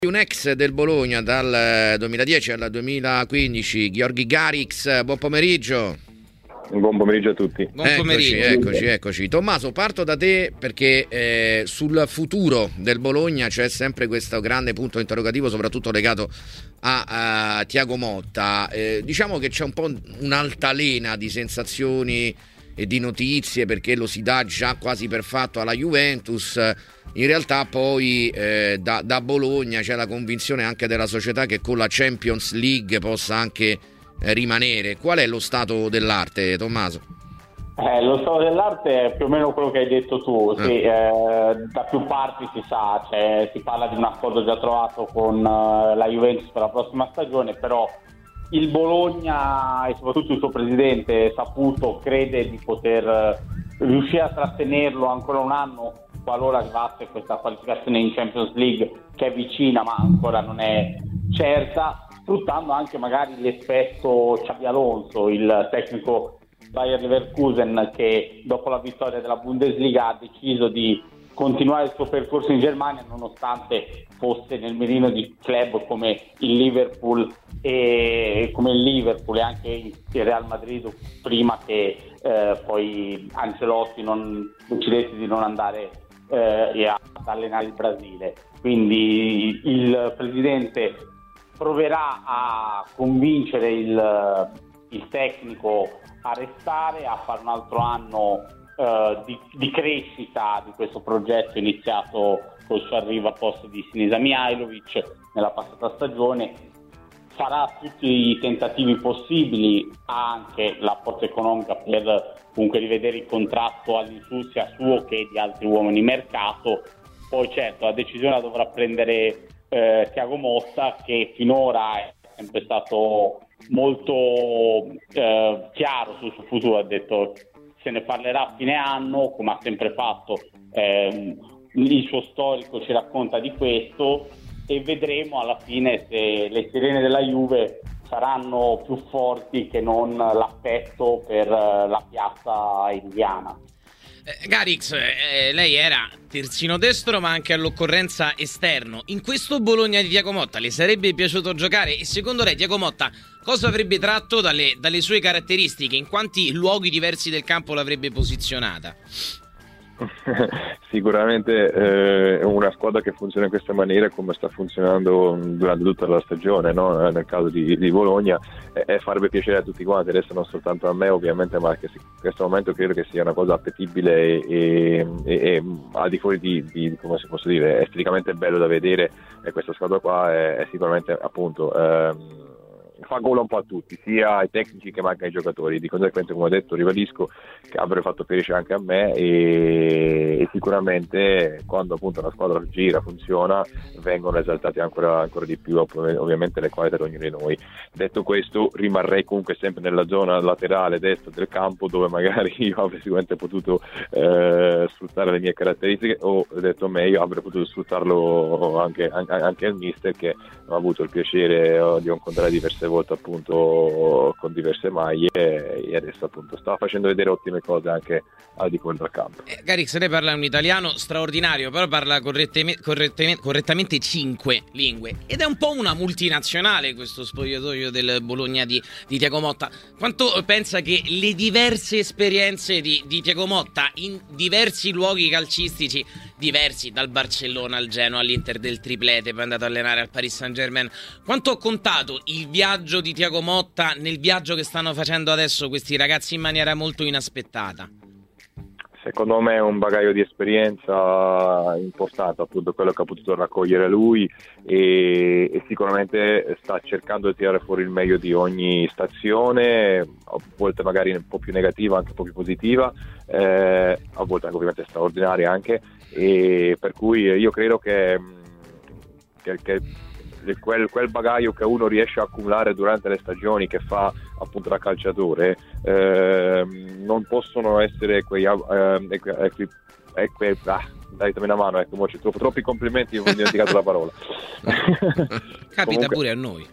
Un ex del Bologna dal 2010 al 2015, Gheorghi Garix, buon pomeriggio. Buon pomeriggio a tutti. Buon pomeriggio. Eccoci. Tommaso, parto da te perché sul futuro del Bologna c'è sempre questo grande punto interrogativo, soprattutto legato a Thiago Motta. Diciamo che c'è un po' un'altalena di sensazioni e di notizie, perché lo si dà già quasi per fatto alla Juventus. In realtà poi da Bologna c'è la convinzione anche della società che con la Champions League possa anche rimanere. Qual è lo stato dell'arte, Tommaso? Lo stato dell'arte è più o meno quello che hai detto tu. Sì, da più parti si sa, si parla di un accordo già trovato con la Juventus per la prossima stagione, però il Bologna e soprattutto il suo presidente Saputo crede di poter riuscire a trattenerlo ancora un anno qualora arrivasse questa qualificazione in Champions League, che è vicina ma ancora non è certa, sfruttando anche magari l'effetto Xabi Alonso, il tecnico Bayer Leverkusen, che dopo la vittoria della Bundesliga ha deciso di continuare il suo percorso in Germania nonostante fosse nel mirino di club come il Liverpool e anche il Real Madrid, prima che poi Ancelotti non decidesse di non andare ad allenare il Brasile. Quindi il presidente proverà a convincere il tecnico a restare, a fare un altro anno di crescita di questo progetto iniziato col suo arrivo a posto di Sinisa Mihajlovic nella passata stagione. Farà tutti i tentativi possibili, ha anche l'apporto economico per comunque rivedere il contratto all'insù sia suo che di altri uomini in mercato. Poi certo la decisione la dovrà prendere Thiago Motta, che finora è sempre stato molto chiaro sul suo futuro. Ha detto se ne parlerà a fine anno, come ha sempre fatto. Il suo storico ci racconta di questo e vedremo alla fine se le sirene della Juve saranno più forti che non l'affetto per la piazza indiana. Garix, lei era terzino destro ma anche all'occorrenza esterno. In questo Bologna di Thiago Motta le sarebbe piaciuto giocare? E secondo lei Thiago Motta cosa avrebbe tratto dalle sue caratteristiche? In quanti luoghi diversi del campo l'avrebbe posizionata? Sicuramente è una squadra che funziona in questa maniera, come sta funzionando durante tutta la stagione, no? Nel caso di Bologna, farebbe piacere a tutti quanti, adesso non soltanto a me ovviamente, ma che in questo momento credo che sia una cosa appetibile e al di fuori di come si possa dire, esteticamente bello da vedere. E questa squadra qua è sicuramente appunto fa gola un po' a tutti, sia ai tecnici che manca ai giocatori. Di conseguenza, come ho detto, ribadisco che avrebbe fatto piacere anche a me e sicuramente quando appunto la squadra gira, funziona, vengono esaltate ancora di più ovviamente le qualità di ognuno di noi. Detto questo, rimarrei comunque sempre nella zona laterale destra del campo, dove magari io avrei sicuramente potuto sfruttare le mie caratteristiche, o detto meglio avrei potuto sfruttarlo anche il mister, che ho avuto il piacere di incontrare diverse volte appunto con diverse maglie, e adesso appunto sta facendo vedere ottime cose anche al di fuori dal campo. Garix, lei parla un italiano straordinario, però parla correttamente 5 lingue ed è un po' una multinazionale questo spogliatoio del Bologna di Thiago Motta. Quanto pensa che le diverse esperienze di Thiago Motta in diversi luoghi calcistici diversi, dal Barcellona al Genoa all'Inter del triplete, poi è andato a allenare al Paris Saint-Germain, quanto ha contato il viaggio di Thiago Motta nel viaggio che stanno facendo adesso questi ragazzi in maniera molto inaspettata? Secondo me è un bagaglio di esperienza importante, appunto quello che ha potuto raccogliere lui, e sicuramente sta cercando di tirare fuori il meglio di ogni stazione, a volte magari un po' più negativa, anche un po' più positiva, a volte anche ovviamente straordinaria anche, e per cui io credo che quel bagaglio che uno riesce a accumulare durante le stagioni che fa appunto da calciatore non possono essere datemi una mano, ecco, c'è troppi complimenti, ho dimenticato la parola. Capita comunque, pure a noi.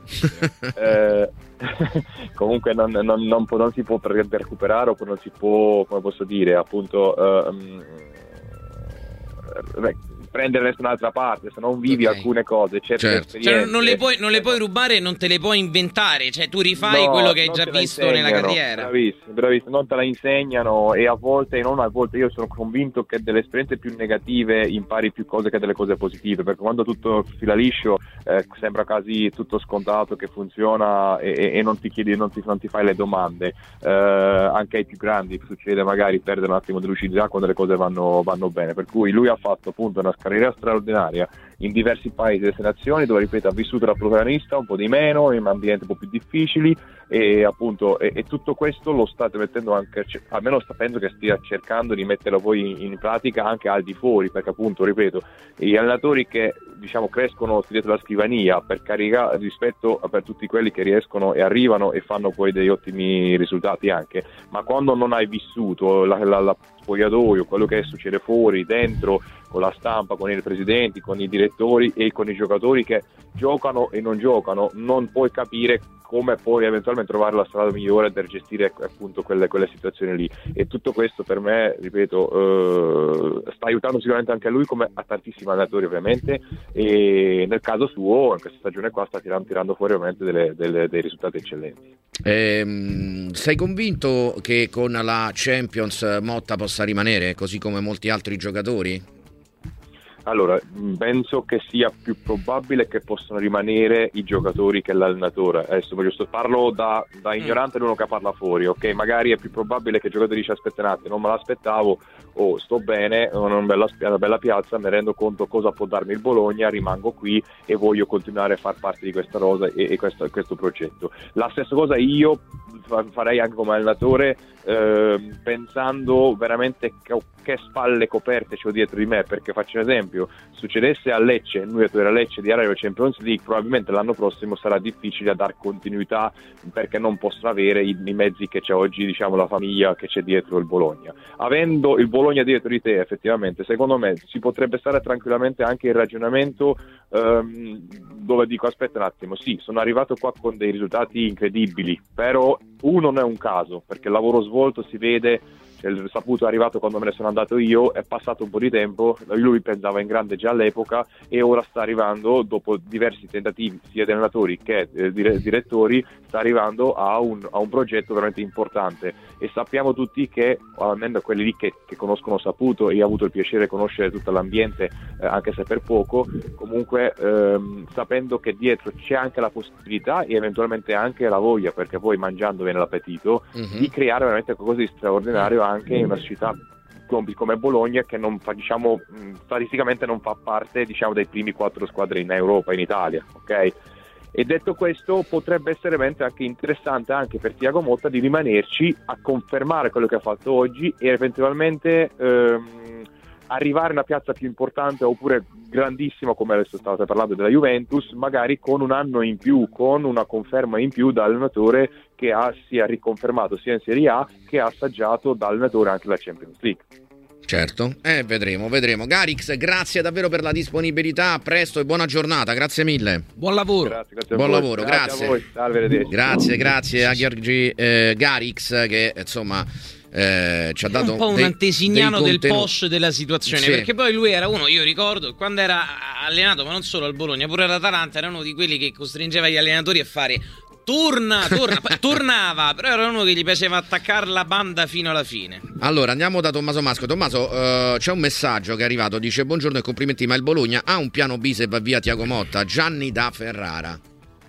Comunque non si può recuperare, oppure non si può, come posso dire, appunto prendere nessun'altra parte, se non vivi alcune cose, certe esperienze. Cioè, non le puoi rubare, non te le puoi inventare, cioè tu rifai quello che hai già visto nella carriera. Bravissimo, non te la insegnano, e a volte io sono convinto che delle esperienze più negative impari più cose che delle cose positive, perché quando tutto fila liscio sembra quasi tutto scontato che funziona, e non ti chiedi, non ti fai le domande. Anche ai più grandi succede magari perdere un attimo di lucidità quando le cose vanno bene, per cui lui ha fatto appunto una carriera straordinaria in diversi paesi e nazioni, dove, ripeto, ha vissuto da protagonista un po' di meno, in ambienti un po' più difficili, e appunto e tutto questo lo state mettendo anche, almeno penso che stia cercando di metterlo poi in pratica anche al di fuori, perché appunto, ripeto, gli allenatori che diciamo crescono dietro la scrivania per caricare rispetto per tutti quelli che riescono e arrivano e fanno poi degli ottimi risultati anche, ma quando non hai vissuto la spogliatoio, quello che succede fuori, dentro, con la stampa, con i presidenti, con i direttori e con i giocatori che giocano e non giocano, non puoi capire come poi eventualmente trovare la strada migliore per gestire appunto quelle situazioni lì. E tutto questo per me, ripeto, sta aiutando sicuramente anche a lui, come a tantissimi allenatori ovviamente, e nel caso suo in questa stagione qua sta tirando fuori ovviamente dei risultati eccellenti. Sei convinto che con la Champions Motta possa rimanere, così come molti altri giocatori? Allora, penso che sia più probabile che possano rimanere i giocatori che l'allenatore. Adesso parlo da ignorante, l'uno che parla fuori, ok? Magari è più probabile che il giocatore dice aspetta un attimo, non me l'aspettavo, sto bene, ho una bella piazza, mi rendo conto cosa può darmi il Bologna, rimango qui e voglio continuare a far parte di questa rosa e questo progetto. La stessa cosa io farei anche come allenatore, pensando veramente che spalle coperte c'ho dietro di me, perché faccio un esempio: succedesse a Lecce, lui era a Lecce di arrivare alla Champions League, probabilmente l'anno prossimo sarà difficile a dar continuità, perché non posso avere i mezzi che c'è oggi, diciamo, la famiglia che c'è dietro il Bologna. Avendo il Bologna dietro di te, effettivamente, secondo me si potrebbe stare tranquillamente anche il ragionamento dove dico aspetta un attimo, sì, sono arrivato qua con dei risultati incredibili, però non è un caso, perché il lavoro svolto si vede, il saputo è arrivato quando me ne sono andato io, è passato un po' di tempo, lui pensava in grande già all'epoca e ora sta arrivando, dopo diversi tentativi sia di allenatori che direttori, sta arrivando a un progetto veramente importante, e sappiamo tutti che, almeno quelli lì che conoscono Saputo, e ho avuto il piacere di conoscere tutto l'ambiente, anche se per poco, comunque sapendo che dietro c'è anche la possibilità e eventualmente anche la voglia, perché poi mangiando viene l'appetito, di creare veramente qualcosa di straordinario anche in una città come Bologna, che non fa, diciamo, statisticamente non fa parte, diciamo, dei primi 4 squadre in Europa, in Italia, ok? E detto questo, potrebbe essere veramente anche interessante anche per Thiago Motta di rimanerci a confermare quello che ha fatto oggi e eventualmente arrivare a una piazza più importante, oppure grandissima, come adesso state parlando della Juventus, magari con un anno in più, con una conferma in più da allenatore che sia riconfermato sia in Serie A, che ha assaggiato da allenatore anche la Champions League. Certo, vedremo. Garix, grazie davvero per la disponibilità, a presto e buona giornata, grazie mille. Buon lavoro. Grazie buon lavoro, grazie. A voi. Salve, grazie a Giorgi Garix, che insomma ci ha dato un po' un antesignano del posh della situazione, sì. Perché poi lui era uno, io ricordo, quando era allenato, ma non solo al Bologna, pure all'Atalanta, era uno di quelli che costringeva gli allenatori a fare tornava, però era uno che gli piaceva attaccare la banda fino alla fine. Allora andiamo da Tommaso Masco. Tommaso, c'è un messaggio che è arrivato, dice: buongiorno e complimenti, ma il Bologna ha un piano B se va via Thiago Motta? Gianni da Ferrara.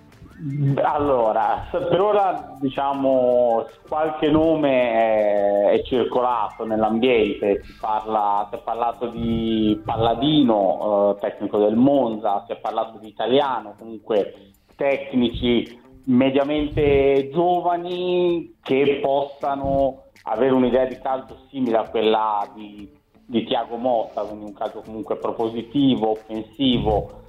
Allora, per ora, diciamo, qualche nome è circolato nell'ambiente, si è parlato di Palladino, tecnico del Monza, si è parlato di Italiano, comunque tecnici mediamente giovani che possano avere un'idea di calcio simile a quella di Thiago Motta, quindi un calcio comunque propositivo, offensivo,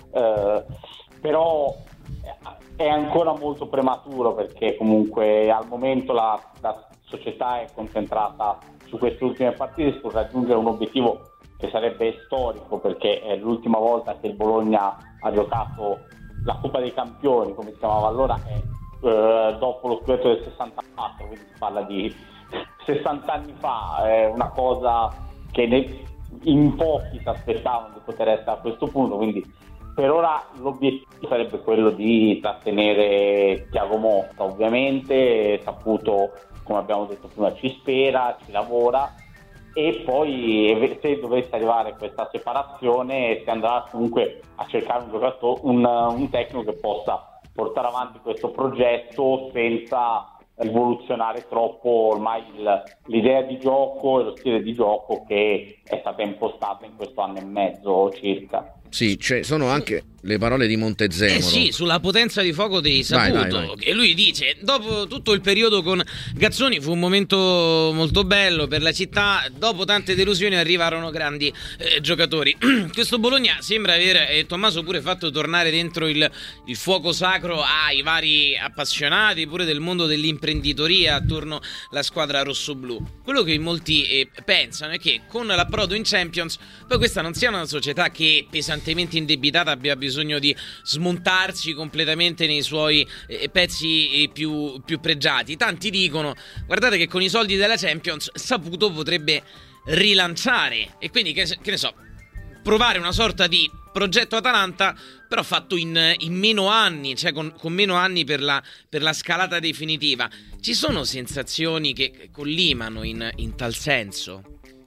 però è ancora molto prematuro, perché comunque al momento la società è concentrata su queste ultime partite per raggiungere un obiettivo che sarebbe storico, perché è l'ultima volta che il Bologna ha giocato la Coppa dei Campioni, come si chiamava allora, dopo lo scudetto del 64, quindi si parla di 60 anni fa, è una cosa che in pochi si aspettavano di poter essere a questo punto, quindi per ora l'obiettivo sarebbe quello di trattenere Thiago Motta. Ovviamente Saputo, come abbiamo detto prima, ci spera, ci lavora, e poi se dovesse arrivare questa separazione si andrà comunque a cercare un giocatore, un tecnico che possa portare avanti questo progetto senza rivoluzionare troppo ormai l'idea di gioco e lo stile di gioco che è stata impostata in questo anno e mezzo circa. Sì, sono anche le parole di Montezemolo. Sì, sulla potenza di fuoco dei Saputo. Vai. E lui dice: dopo tutto il periodo con Gazzoni fu un momento molto bello per la città, dopo tante delusioni arrivarono grandi giocatori. Questo Bologna sembra aver, Tommaso, pure fatto tornare dentro il fuoco sacro ai vari appassionati pure del mondo dell'imprenditoria attorno alla squadra rossoblù. Quello che molti pensano è che con l'approdo in Champions poi questa non sia una società che pesantemente indebitata abbia bisogno di smontarsi completamente nei suoi pezzi più pregiati. Tanti dicono: guardate che con i soldi della Champions Saputo potrebbe rilanciare, e quindi che ne so, provare una sorta di progetto Atalanta, però fatto in meno anni, cioè con meno anni per la scalata definitiva. Ci sono sensazioni che collimano in tal senso?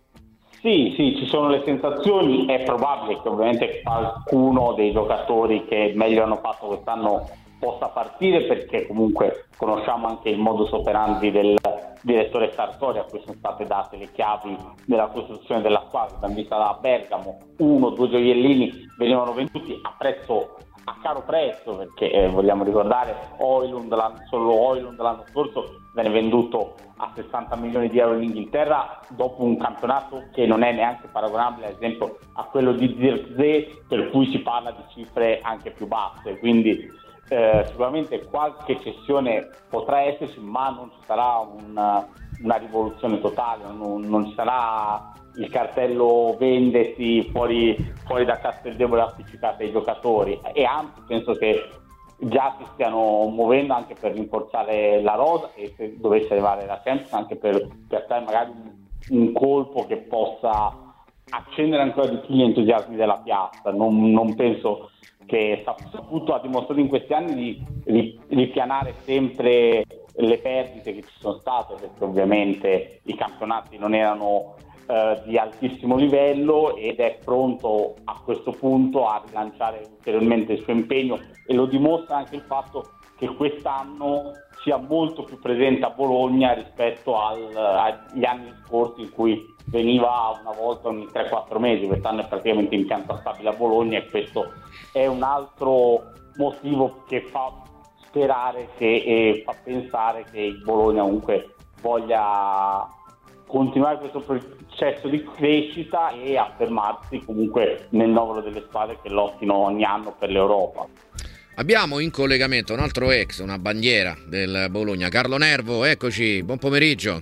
Sì, ci sono le sensazioni. È probabile che ovviamente qualcuno dei giocatori che meglio hanno fatto quest'anno possa partire, perché comunque conosciamo anche il modus operandi del direttore Sartori, a cui sono state date le chiavi della costruzione della squadra. Abbiamo visto da Bergamo 1-2 gioiellini venivano venduti a caro prezzo, perché vogliamo ricordare solo Højlund l'anno scorso venne venduto a 60 milioni di euro in Inghilterra, dopo un campionato che non è neanche paragonabile ad esempio a quello di Zirkzee, per cui si parla di cifre anche più basse. Quindi sicuramente qualche cessione potrà esserci, ma non ci sarà una rivoluzione totale, non ci sarà il cartello vendesi fuori da Casteldevole appiccicato ai giocatori, e anzi penso che già si stiano muovendo anche per rinforzare la rosa, e se dovesse arrivare la Champions anche per piazzare magari un colpo che possa accendere ancora di più gli entusiasmi della piazza. Non penso che Saputo ha dimostrato in questi anni di ripianare sempre le perdite che ci sono state, perché ovviamente i campionati non erano di altissimo livello, ed è pronto a questo punto a rilanciare ulteriormente il suo impegno, e lo dimostra anche il fatto che quest'anno sia molto più presente a Bologna rispetto agli anni scorsi in cui veniva una volta ogni 3-4 mesi. Quest'anno è praticamente in pianta stabile a Bologna, e questo è un altro motivo che fa sperare e fa pensare che il Bologna comunque voglia continuare questo processo di crescita e affermarsi comunque nel novero delle squadre che lottino ogni anno per l'Europa. Abbiamo in collegamento un altro una bandiera del Bologna, Carlo Nervo. Eccoci, buon pomeriggio.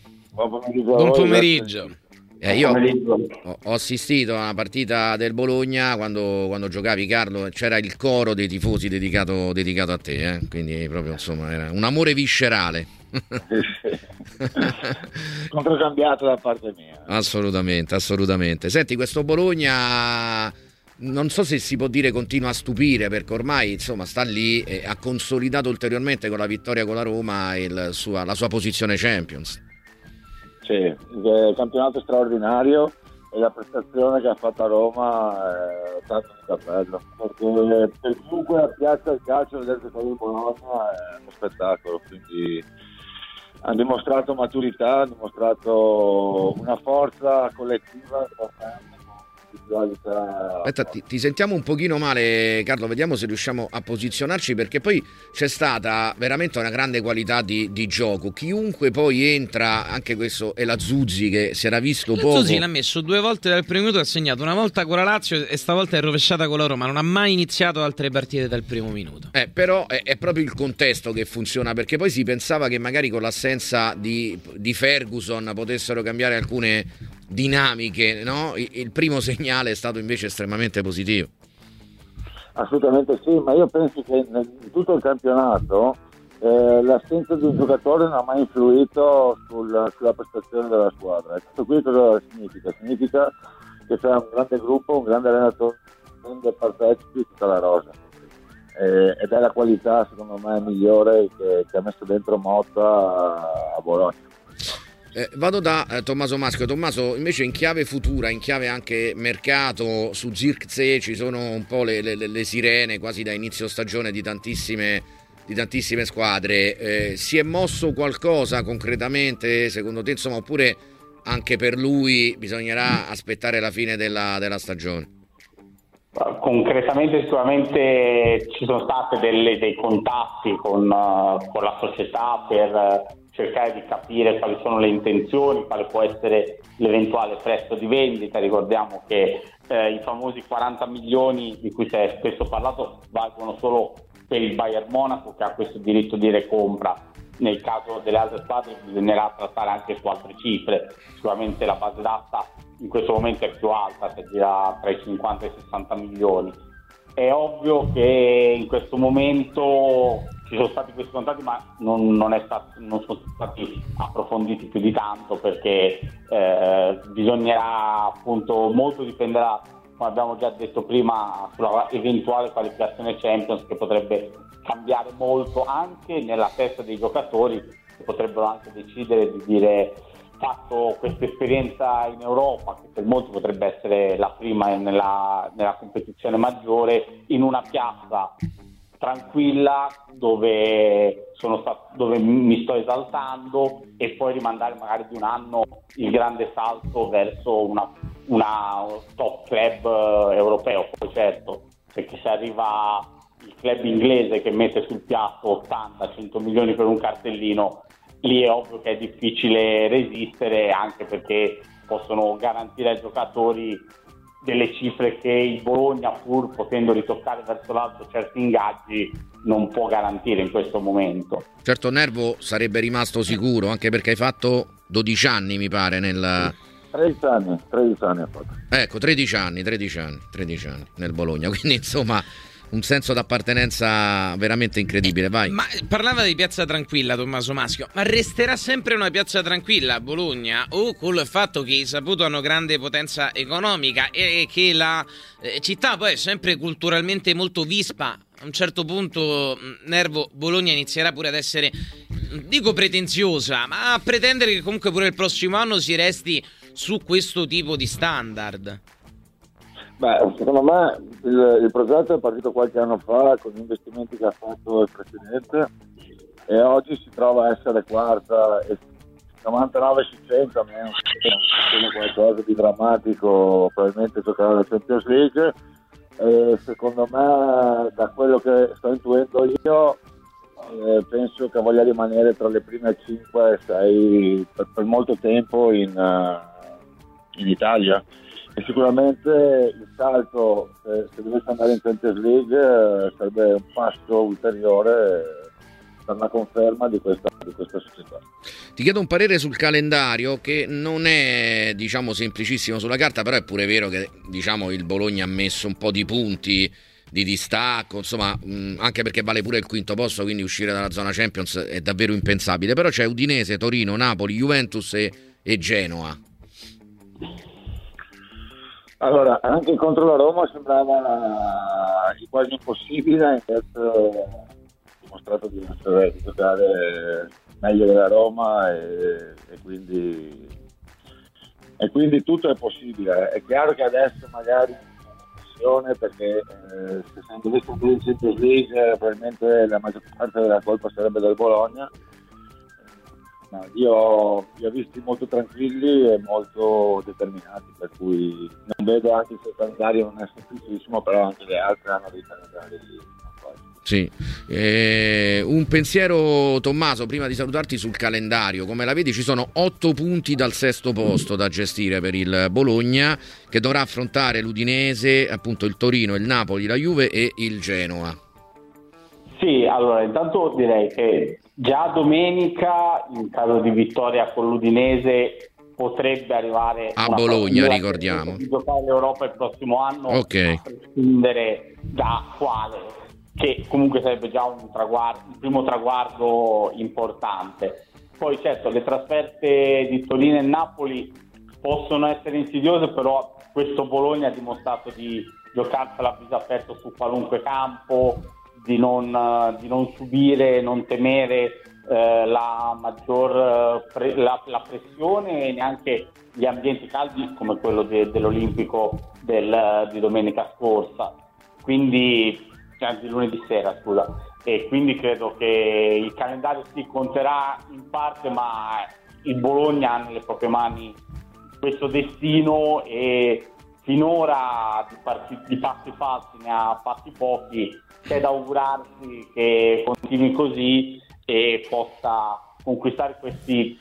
Buon pomeriggio. Io ho assistito a una partita del Bologna quando giocavi, Carlo, c'era il coro dei tifosi dedicato a te, quindi proprio insomma era un amore viscerale. Controcambiato da parte mia. Assolutamente. Senti, questo Bologna non so se si può dire continua a stupire, perché ormai insomma sta lì e ha consolidato ulteriormente con la vittoria con la Roma la sua posizione Champions. Sì, il campionato straordinario, e la prestazione che ha fatto a Roma è tanto di cappello, perché per chiunque piazza il calcio del giocatore di Bologna è uno spettacolo, quindi ha dimostrato maturità, ha dimostrato una forza collettiva importante. Aspetta, ti sentiamo un pochino male, Carlo, vediamo se riusciamo a posizionarci, perché poi c'è stata veramente una grande qualità di gioco. Chiunque poi entra, anche questo è la Zuzzi che si era visto poco. Zuzzi l'ha messo 2 volte dal primo minuto, ha segnato una volta con la Lazio e stavolta è rovesciata con la Roma, non ha mai iniziato altre partite dal primo minuto. Però è proprio il contesto che funziona, perché poi si pensava che magari con l'assenza di Ferguson potessero cambiare alcune dinamiche, no? Il primo segnale è stato invece estremamente positivo. Assolutamente sì, ma io penso che in tutto il campionato l'assenza di un giocatore non ha mai influito sulla prestazione della squadra. E questo qui cosa significa? Significa che c'è un grande gruppo, un grande allenatore, un grande partecipi, tutta la rosa. Ed è la qualità secondo me migliore che ha messo dentro Motta a Bologna. Vado da Tommaso Maschio. Tommaso, invece in chiave futura, in chiave anche mercato, su Zirkzee ci sono un po' le sirene quasi da inizio stagione di tantissime squadre. Si è mosso qualcosa concretamente secondo te, insomma, oppure anche per lui bisognerà aspettare la fine della stagione? Concretamente sicuramente ci sono state dei contatti con la società per cercare di capire quali sono le intenzioni, quale può essere l'eventuale prezzo di vendita. Ricordiamo che i famosi 40 milioni di cui si è spesso parlato valgono solo per il Bayern Monaco, che ha questo diritto di recompra. Nel caso delle altre squadre bisognerà trattare anche su altre cifre. Sicuramente la base d'asta in questo momento è più alta, si gira tra i 50 e i 60 milioni. È ovvio che in questo momento ci sono stati questi contatti, ma non sono stati approfonditi più di tanto, perché bisognerà, appunto, molto dipenderà, come abbiamo già detto prima, sulla eventuale qualificazione Champions, che potrebbe cambiare molto anche nella testa dei giocatori, che potrebbero anche decidere di dire: fatto questa esperienza in Europa, che per molti potrebbe essere la prima nella competizione maggiore, in una piazza tranquilla dove mi sto esaltando, e poi rimandare magari di un anno il grande salto verso una top club europeo. Poi certo, perché se arriva il club inglese che mette sul piatto 80-100 milioni per un cartellino, lì è ovvio che è difficile resistere, anche perché possono garantire ai giocatori delle cifre che il Bologna, pur potendo ritoccare verso l'alto certi ingaggi, non può garantire in questo momento. Certo, Nervo sarebbe rimasto sicuro, anche perché hai fatto 12 anni, mi pare, 13 anni ha fatto. Ecco, 13 anni nel Bologna, quindi insomma un senso d'appartenenza veramente incredibile. Vai. Ma parlava di piazza tranquilla Tommaso Maschio, ma resterà sempre una piazza tranquilla a Bologna, o col fatto che i Saputo hanno grande potenza economica e che la città poi è sempre culturalmente molto vispa? A un certo punto, Nervo, Bologna inizierà pure ad essere, dico pretenziosa, ma a pretendere che comunque pure il prossimo anno si resti su questo tipo di standard. Beh, secondo me il progetto è partito qualche anno fa con gli investimenti che ha fatto il Presidente, e oggi si trova a essere quarta, e 99 su 100, a meno che qualcosa di drammatico, probabilmente giocherà la Champions League. E secondo me, da quello che sto intuendo io, penso che voglia rimanere tra le prime 5 e 6 per molto tempo in Italia. E sicuramente il salto, se dovesse andare in Champions League, sarebbe un passo ulteriore per la conferma di questa società. Ti chiedo un parere sul calendario, che non è, diciamo, semplicissimo sulla carta, però è pure vero che, diciamo, il Bologna ha messo un po' di punti di distacco, insomma, anche perché vale pure il quinto posto, quindi uscire dalla zona Champions è davvero impensabile. Però c'è Udinese, Torino, Napoli, Juventus e Genoa. Allora, anche contro la Roma sembrava quasi impossibile, invece ha dimostrato di giocare meglio della Roma, e quindi tutto è possibile. È chiaro che adesso magari perché se dovesse andare in Champions League probabilmente la maggior parte della colpa sarebbe del Bologna. No, io li ho visti molto tranquilli e molto determinati, per cui non vedo, anche se il calendario non è semplicissimo, però anche le altre hanno dei calendari. Sì, un pensiero, Tommaso, prima di salutarti, sul calendario. Come la vedi? Ci sono 8 punti dal sesto posto da gestire per il Bologna, che dovrà affrontare l'Udinese, appunto il Torino, il Napoli, la Juve e il Genoa. Sì, allora intanto direi che già domenica, in caso di vittoria con l'Udinese, potrebbe arrivare a Bologna, ricordiamo, di giocare l'Europa il prossimo anno, a prescindere da quale, che comunque sarebbe già un primo traguardo importante. Poi certo, le trasferte di Torino e Napoli possono essere insidiose, però questo Bologna ha dimostrato di giocarsela a viso aperto su qualunque campo, di non subire, non temere la maggior la pressione e neanche gli ambienti caldi come quello dell'Olimpico di domenica scorsa, quindi di lunedì sera, scusa. E quindi credo che il calendario si conterà in parte, ma il Bologna ha nelle proprie mani questo destino e finora di passi falsi ne ha fatti pochi. C'è da augurarsi che continui così e possa conquistare questi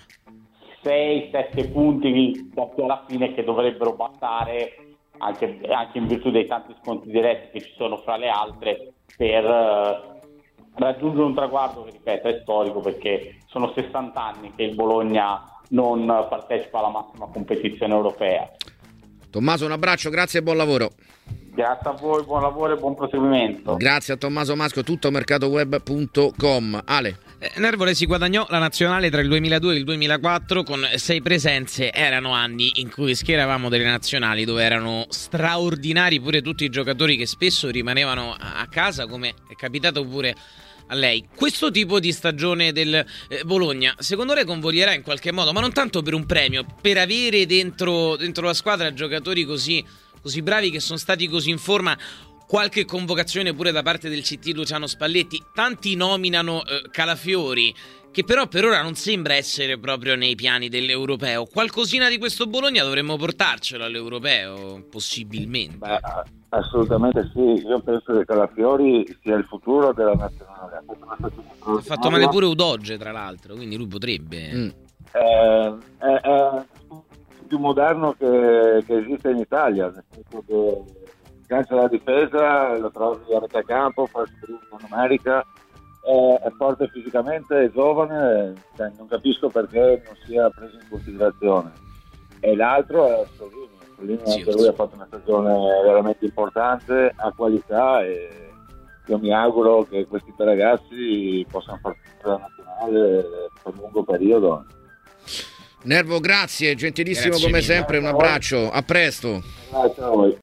6-7 punti alla fine, che dovrebbero bastare anche in virtù dei tanti scontri diretti che ci sono fra le altre per raggiungere un traguardo che, ripeto, è storico, perché sono 60 anni che il Bologna non partecipa alla massima competizione europea. Tommaso, un abbraccio, grazie e buon lavoro. Grazie a voi, buon lavoro e buon proseguimento. Grazie a Tommaso Maschio, tutto mercatoweb.com. Ale. Nervole si guadagnò la nazionale tra il 2002 e il 2004 con 6 presenze. Erano anni in cui schieravamo delle nazionali dove erano straordinari pure tutti i giocatori che spesso rimanevano a casa, come è capitato pure a lei. Questo tipo di stagione del Bologna secondo lei convoglierà in qualche modo, ma non tanto per un premio, per avere dentro la squadra giocatori così bravi, che sono stati così in forma, qualche convocazione pure da parte del CT Luciano Spalletti? Tanti nominano Calafiori, che però per ora non sembra essere proprio nei piani dell'europeo. Qualcosina di questo Bologna dovremmo portarcelo all'europeo, possibilmente. Beh, assolutamente sì, io penso che Calafiori sia il futuro della nazionale. Ha fatto male pure Udoge, tra l'altro, quindi lui potrebbe. È più moderno che esiste in Italia, nel senso che lancia la difesa, lo trovi a metà campo, fa sprint numerica, è forte fisicamente, è giovane, non capisco perché non sia preso in considerazione. E l'altro è Solini, anche lui ha fatto una stagione veramente importante, ha qualità, e io mi auguro che questi due ragazzi possano far parte della nazionale per un lungo periodo. Nervo, grazie, gentilissimo Grazie come mille. sempre, un abbraccio, a presto. Grazie a voi.